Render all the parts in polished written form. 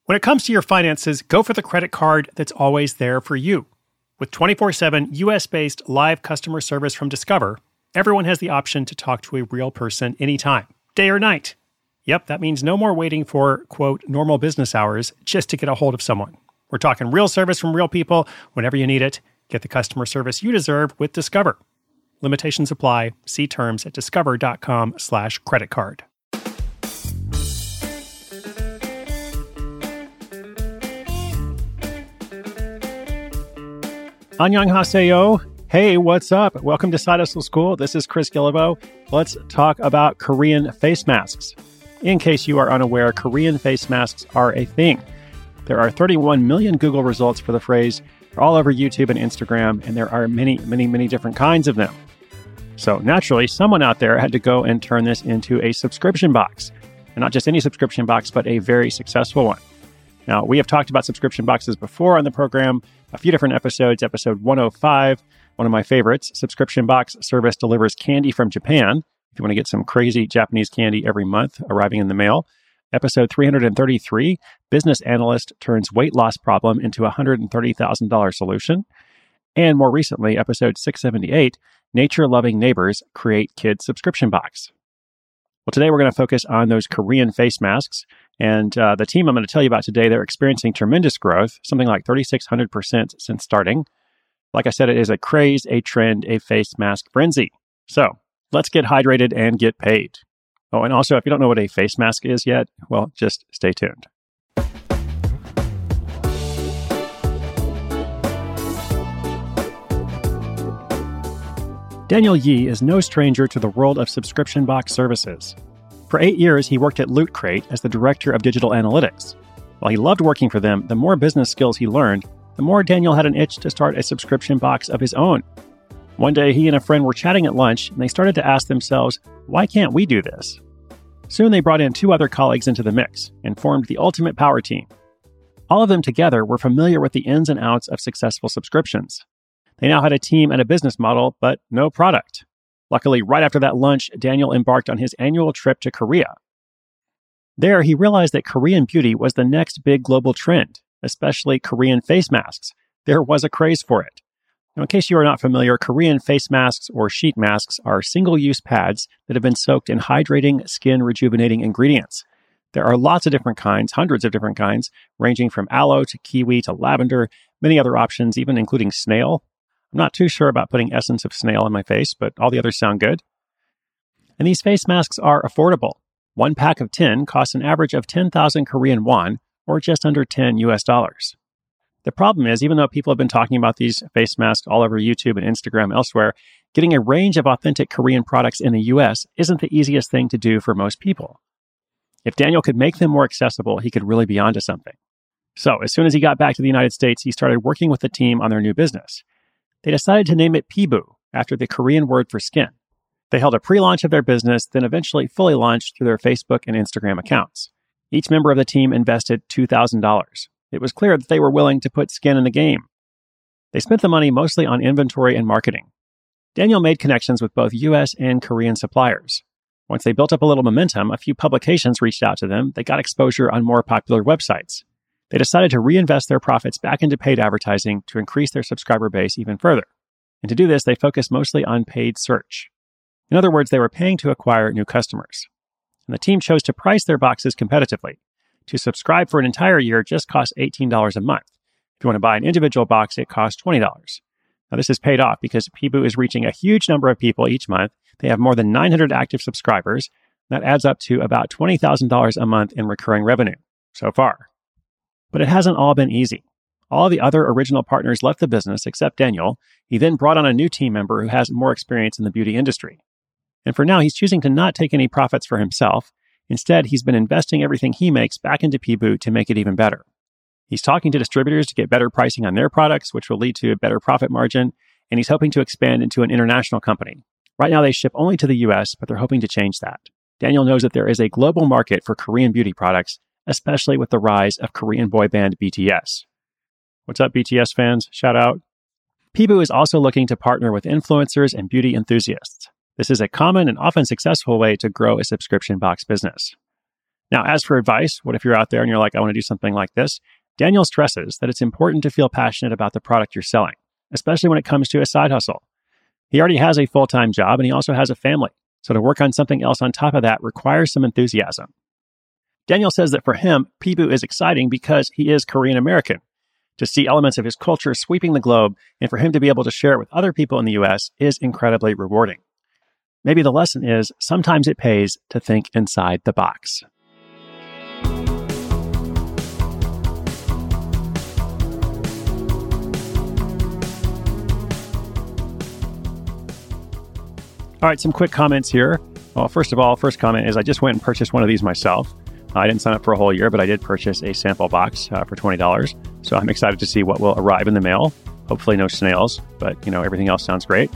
When it comes to your finances, go for the credit card that's always there for you. With 24/7 US-based live customer service from Discover, everyone has the option to talk to a real person anytime, day or night. Yep, that means no more waiting for, quote, normal business hours just to get a hold of someone. We're talking real service from real people whenever you need it. Get the customer service you deserve with Discover. Limitations apply. See terms at discover.com/creditcard. Annyeonghaseyo. Hey, what's up? Welcome to Side Hustle School. This is Chris Guillebeau. Let's talk about Korean face masks. In case you are unaware, Korean face masks are a thing. There are 31 million Google results for the phrase. They're all over YouTube and Instagram, and there are many, many, many different kinds of them. So naturally, someone out there had to go and turn this into a subscription box. And not just any subscription box, but a very successful one. Now, we have talked about subscription boxes before on the program, a few different episodes. Episode 105, one of my favorites, subscription box service delivers candy from Japan. If you want to get some crazy Japanese candy every month arriving in the mail. Episode 333, business analyst turns weight loss problem into a $130,000 solution. And more recently, episode 678, nature-loving neighbors create kid subscription box. Well, today we're going to focus on those Korean face masks. And the team I'm going to tell you about today, they're experiencing tremendous growth, something like 3,600% since starting. Like I said, it is a craze, a trend, a face mask frenzy. So let's get hydrated and get paid. Oh, and also, if you don't know what a face mask is yet, well, just stay tuned. Daniel Yee is no stranger to the world of subscription box services. For 8 years, he worked at Loot Crate as the director of digital analytics. While he loved working for them, the more business skills he learned, the more Daniel had an itch to start a subscription box of his own. One day, he and a friend were chatting at lunch, and they started to ask themselves, why can't we do this? Soon they brought in 2 other colleagues into the mix and formed the ultimate power team. All of them together were familiar with the ins and outs of successful subscriptions. They now had a team and a business model, but no product. Luckily, right after that lunch, Daniel embarked on his annual trip to Korea. There, he realized that Korean beauty was the next big global trend, especially Korean face masks. There was a craze for it. Now, in case you are not familiar, Korean face masks or sheet masks are single-use pads that have been soaked in hydrating, skin-rejuvenating ingredients. There are lots of different kinds, hundreds of different kinds, ranging from aloe to kiwi to lavender, many other options, even including snail. I'm not too sure about putting essence of snail on my face, but all the others sound good. And these face masks are affordable. One pack of 10 costs an average of 10,000 Korean won, or just under $10 US. The problem is, even though people have been talking about these face masks all over YouTube and Instagram elsewhere, getting a range of authentic Korean products in the US isn't the easiest thing to do for most people. If Daniel could make them more accessible, he could really be onto something. So, as soon as he got back to the United States, he started working with the team on their new business. They decided to name it Pibu, after the Korean word for skin. They held a pre-launch of their business, then eventually fully launched through their Facebook and Instagram accounts. Each member of the team invested $2,000. It was clear that they were willing to put skin in the game. They spent the money mostly on inventory and marketing. Daniel made connections with both US and Korean suppliers. Once they built up a little momentum, a few publications reached out to them. They got exposure on more popular websites. They decided to reinvest their profits back into paid advertising to increase their subscriber base even further. And to do this, they focused mostly on paid search. In other words, they were paying to acquire new customers. And the team chose to price their boxes competitively. To subscribe for an entire year just costs $18 a month. If you want to buy an individual box, it costs $20. Now, this has paid off because Pibu is reaching a huge number of people each month. They have more than 900 active subscribers. That adds up to about $20,000 a month in recurring revenue so far. But it hasn't all been easy. All the other original partners left the business except Daniel. He then brought on a new team member who has more experience in the beauty industry. And for now, he's choosing to not take any profits for himself. Instead, he's been investing everything he makes back into Pibu to make it even better. He's talking to distributors to get better pricing on their products, which will lead to a better profit margin, and he's hoping to expand into an international company. Right now, they ship only to the US, but they're hoping to change that. Daniel knows that there is a global market for Korean beauty products, especially with the rise of Korean boy band BTS. What's up, BTS fans? Shout out. Pibu is also looking to partner with influencers and beauty enthusiasts. This is a common and often successful way to grow a subscription box business. Now, as for advice, what if you're out there and you're like, I want to do something like this? Daniel stresses that it's important to feel passionate about the product you're selling, especially when it comes to a side hustle. He already has a full-time job and he also has a family. So to work on something else on top of that requires some enthusiasm. Daniel says that for him, Peeboo is exciting because he is Korean American. To see elements of his culture sweeping the globe and for him to be able to share it with other people in the US is incredibly rewarding. Maybe the lesson is sometimes it pays to think inside the box. All right, some quick comments here. Well, first of all, first comment is I just went and purchased one of these myself. I didn't sign up for a whole year, but I did purchase a sample box for $20. So I'm excited to see what will arrive in the mail. Hopefully no snails, but everything else sounds great.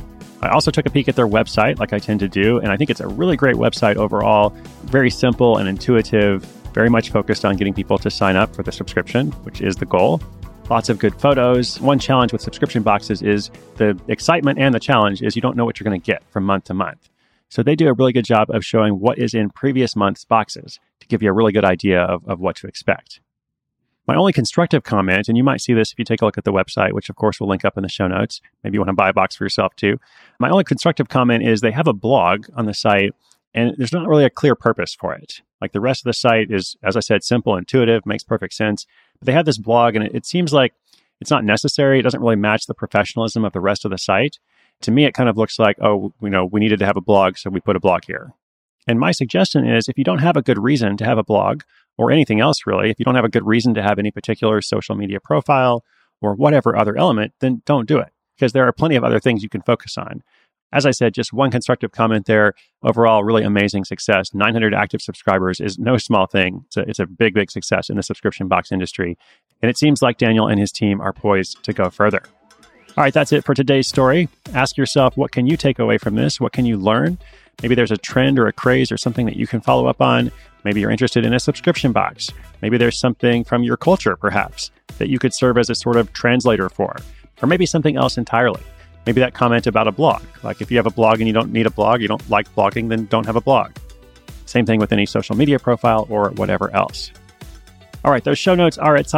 I also took a peek at their website like I tend to do, and I think it's a really great website overall. Very simple and intuitive, very much focused on getting people to sign up for the subscription, which is the goal. Lots of good photos. One challenge with subscription boxes is the excitement, and the challenge is you don't know what you're going to get from month to month. So they do a really good job of showing what is in previous month's boxes to give you a really good idea of what to expect. My only constructive comment, and you might see this if you take a look at the website, which of course we'll link up in the show notes. Maybe you want to buy a box for yourself too. My only constructive comment is they have a blog on the site and there's not really a clear purpose for it. Like the rest of the site is, as I said, simple, intuitive, makes perfect sense. But they have this blog and it seems like it's not necessary. It doesn't really match the professionalism of the rest of the site. To me, it kind of looks like, we needed to have a blog, so we put a blog here. And my suggestion is if you don't have a good reason to have a blog or anything else really, if you don't have a good reason to have any particular social media profile or whatever other element, then don't do it because there are plenty of other things you can focus on. As I said, just one constructive comment there. Overall, really amazing success. 900 active subscribers is no small thing. It's a big, big success in the subscription box industry. And it seems like Daniel and his team are poised to go further. All right, that's it for today's story. Ask yourself, what can you take away from this? What can you learn? Maybe there's a trend or a craze or something that you can follow up on. Maybe you're interested in a subscription box. Maybe there's something from your culture, perhaps, that you could serve as a sort of translator for. Or maybe something else entirely. Maybe that comment about a blog. Like if you have a blog and you don't need a blog, you don't like blogging, then don't have a blog. Same thing with any social media profile or whatever else. All right, those show notes are at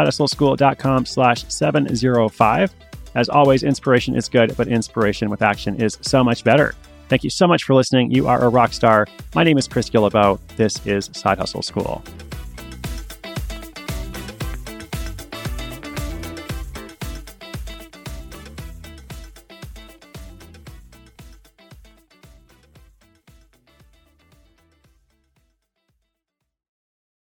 sidehustleschool.com/705. As always, inspiration is good, but inspiration with action is so much better. Thank you so much for listening. You are a rock star. My name is Chris Guillebeau. This is Side Hustle School.